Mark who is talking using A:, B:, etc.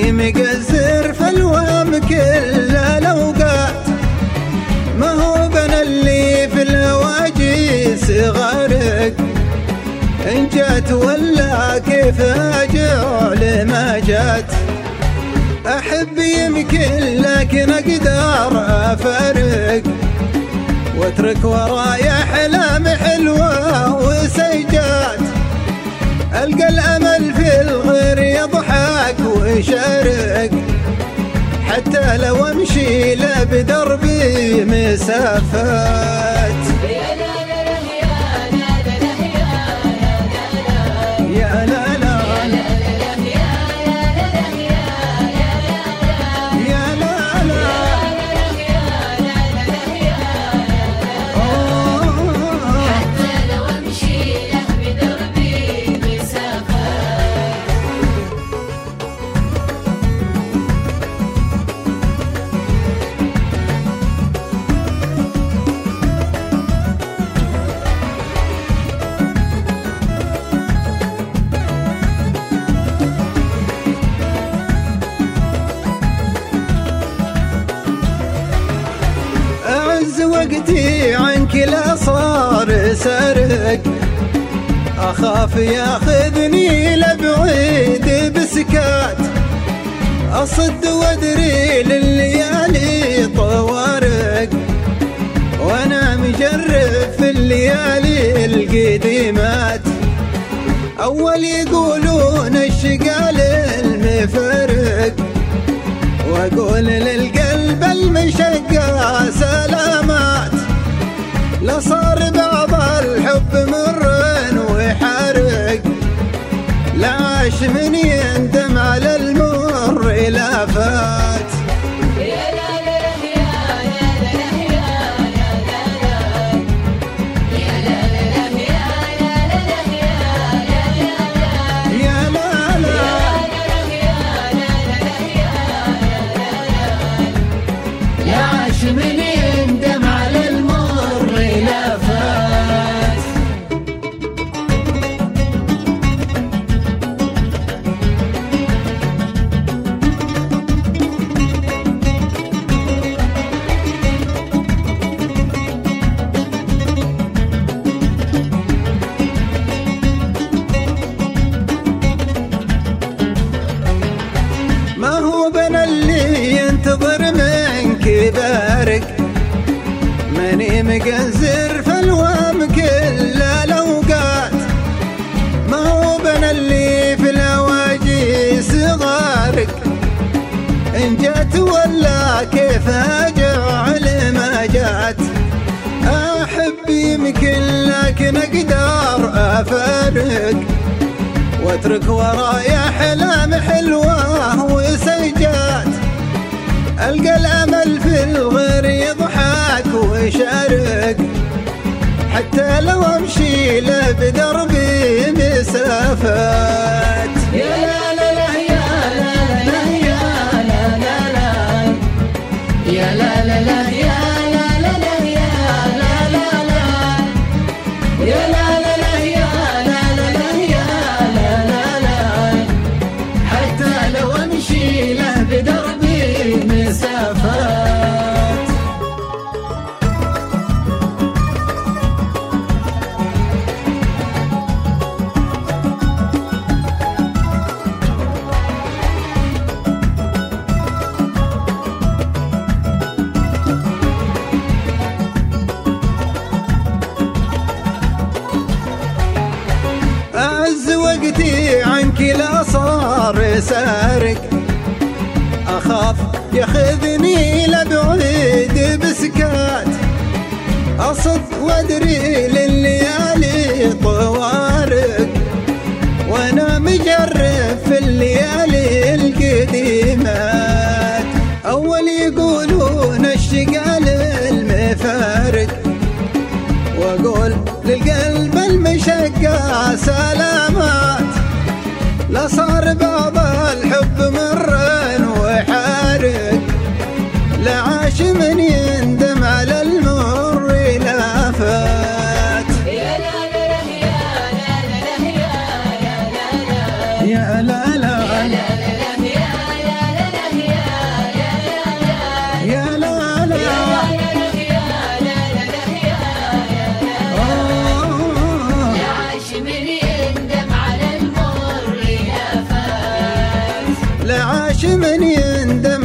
A: ماني مقصر في الوام كل الأوقات، ما هو بنا اللي في الهواجيس غارق، إن جات ولا كيف أجعل ما جات. أحب يمكن لكن أقدر أفارق، واترك وراي أحلام حلوة وسيجات. ألقى الأمل في الغير يضحك ويشارك، حتى لو أمشي له بدربي مسافات. وقتي عنك لا صار سرق، أخاف ياخذني لبعيد بسكات. أصد وادري لليالي طوارق، وأنا مجرب في الليالي القديمات. أول يقولون الشقال المفرق، وأقول للقلب المشقى سلامات. لا صار بعض الحب مر وحرق، لا عاش من يندم على المر لا فات.
B: من يندم على المر لا فات.
A: ما هو بنا اللي ينتظر منك بارك، ماني مقصر في الوام كل الأوقات. ما هو بنا اللي في الهواجيس غارق، إن جات ولا كيف أجعل ما جات. أحب يمكن لكن أقدر أفارق، واترك وراي أحلام حلوة وسيجات. ألقى الأمل في الغير يضحك ويشارك، حتى لو أمشي له بدربي مسافات.
B: يا لا لا لا يا لا لا يا لا لا لا يا لا لا لا يا لا لا لا يا لا لا لا يا لا لا لا يا لا لا لا يا لا لا لا، حتى لو أمشي له بدربي مسافات.
A: أعز وقتي عنك لا صار سارق، أخاف ياخذني لبعيد بسكات. أصد وادري لليالي طوارق، وأنا مجرب في الليالي القديمات. أول يقولون الشقال المفارق، وأقول للقلب المشقى سلامات. لا صار بعض الحب مر وحارق، لا عاش من يندم على المر لا فات.
B: يا لا لا يا لا لا يا لا لا
A: يا لا لا
B: يا لا لا يا لا
A: لعاش من يندم